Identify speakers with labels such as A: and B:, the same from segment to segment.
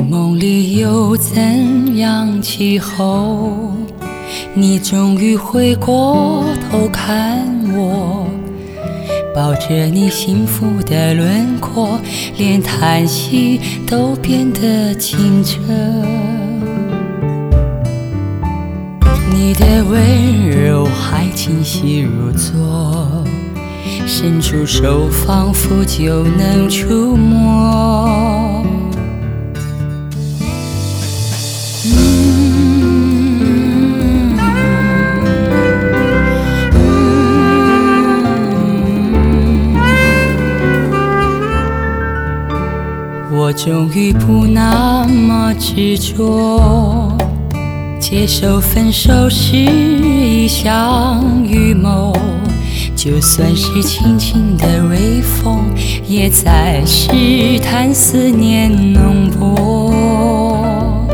A: 梦里有怎样气候？你终于回过头看我，抱着你幸福的轮廓，连叹息都变得清澈。你的温柔还清晰如昨，伸出手仿佛就能触摸。我终于不那么执着，接受分手是一场预谋，就算是轻轻的微风，也在试探思念浓薄。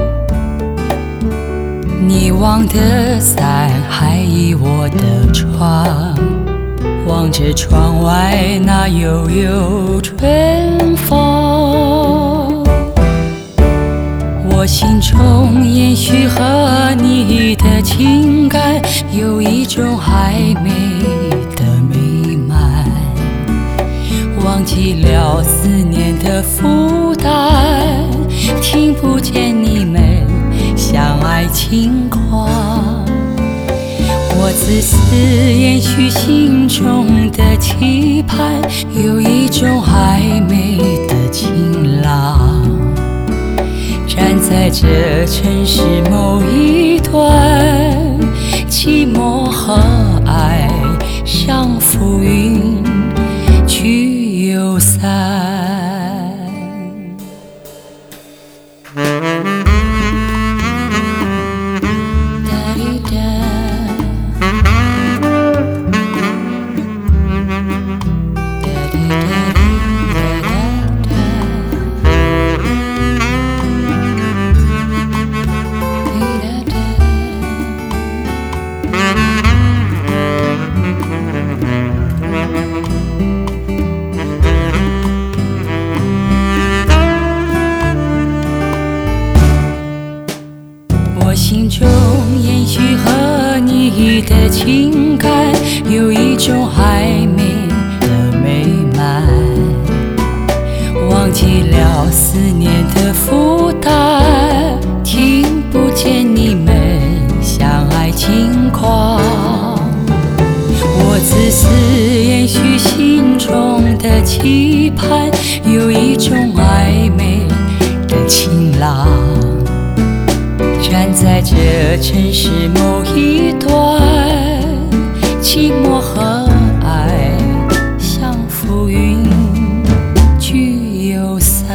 A: 你忘的伞还倚我的窗，望着窗外那悠悠春风。我心中延续和你的情感，有一种还没的美满，忘记了思念的负担，听不见你们相爱轻狂。我自私延续心中的期盼，有一种还没的晴朗，站在这城市某一端，寂寞和爱像浮云去又散。我心中延续和你的情感，有一种还没的美满，忘记了思念的负担，听不见你们相爱轻狂。我自私延续心中的期盼，有一种暧昧的晴朗，站在这城市某一端，寂寞和爱像浮云聚又散。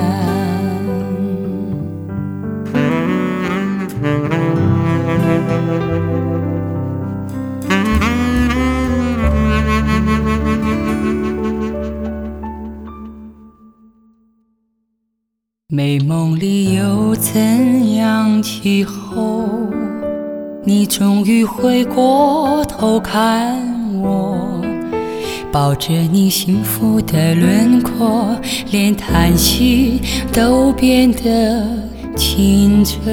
A: 美梦里有怎样气候？你终于回过头看我，抱着你幸福的轮廓，连叹息都变得清澈。